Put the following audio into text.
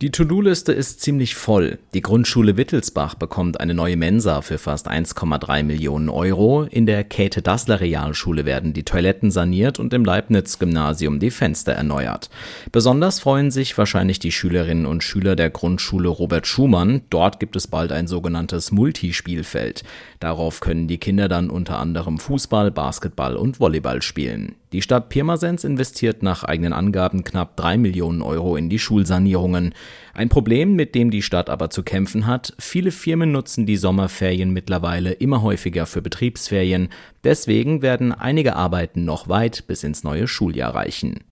Die To-Do-Liste ist ziemlich voll. Die Grundschule Wittelsbach bekommt eine neue Mensa für fast 1,3 Millionen Euro. In der Käthe-Dassler-Realschule werden die Toiletten saniert und im Leibniz-Gymnasium die Fenster erneuert. Besonders freuen sich wahrscheinlich die Schülerinnen und Schüler der Grundschule Robert Schumann. Dort gibt es bald ein sogenanntes Multispielfeld. Darauf können die Kinder dann unter anderem Fußball, Basketball und Volleyball spielen. Die Stadt Pirmasens investiert nach eigenen Angaben knapp 3 Millionen Euro in die Schulsanierungen. Ein Problem, mit dem die Stadt aber zu kämpfen hat: viele Firmen nutzen die Sommerferien mittlerweile immer häufiger für Betriebsferien. Deswegen werden einige Arbeiten noch weit bis ins neue Schuljahr reichen.